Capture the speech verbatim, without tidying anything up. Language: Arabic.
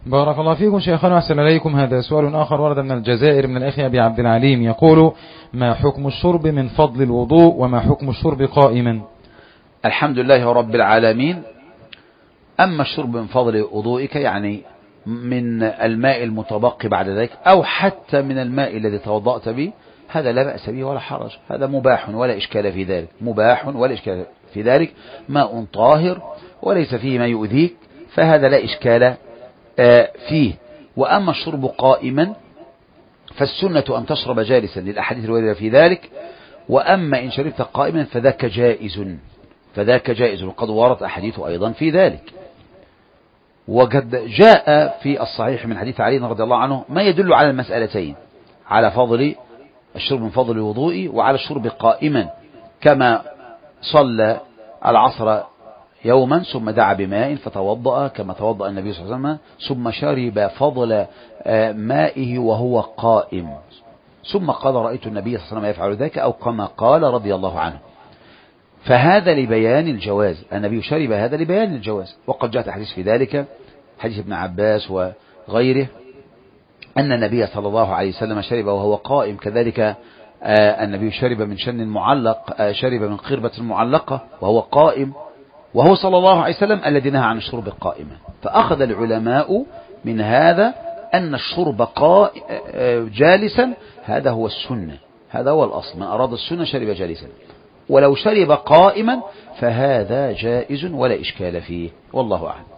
بارك الله فيكم شيخنا، أحسن إليكم. هذا سؤال آخر ورد من الجزائر من الأخ أبي عبد العليم، يقول: ما حكم الشرب من فضل الوضوء، وما حكم الشرب قائما؟ الحمد لله رب العالمين. أما الشرب من فضل وضوئك، يعني من الماء المتبقي بعد ذلك، أو حتى من الماء الذي توضأت به، هذا لا بأس به ولا حرج، هذا مباح ولا إشكال في ذلك، مباح ولا إشكال في ذلك، ماء طاهر وليس فيه ما يؤذيك، فهذا لا إشكال فيه. وأما الشرب قائما فالسنة أن تشرب جالسا للأحاديث الواردة في ذلك، وأما إن شربت قائما فذاك جائز، فذاك جائز، وقد وردت أحاديث أيضا في ذلك. وقد جاء في الصحيح من حديث علي رضي الله عنه ما يدل على المسألتين، على فضل الشرب من فضل الوضوء وعلى الشرب قائما، كما صلى العصر يوما ثم دعا بماء فتوضأ كما توضأ النبي صلى الله عليه وسلم، ثم شرب فضل مائه وهو قائم، ثم قال: رأيت النبي صلى الله عليه وسلم يفعل ذلك، أو كما قال رضي الله عنه. فهذا لبيان الجواز، النبي شرب هذا لبيان الجواز. وقد جاءت حديث في ذلك، حديث ابن عباس وغيره، أن النبي صلى الله عليه وسلم شرب وهو قائم. كذلك النبي شرب من شن معلق، شرب من قربة معلقة وهو قائم، وهو صلى الله عليه وسلم الذي نهى عن الشرب قائما. فأخذ العلماء من هذا أن الشرب جالسا هذا هو السنة، هذا هو الأصل، من أراد السنة شرب جالسا، ولو شرب قائما فهذا جائز ولا إشكال فيه، والله أعلم.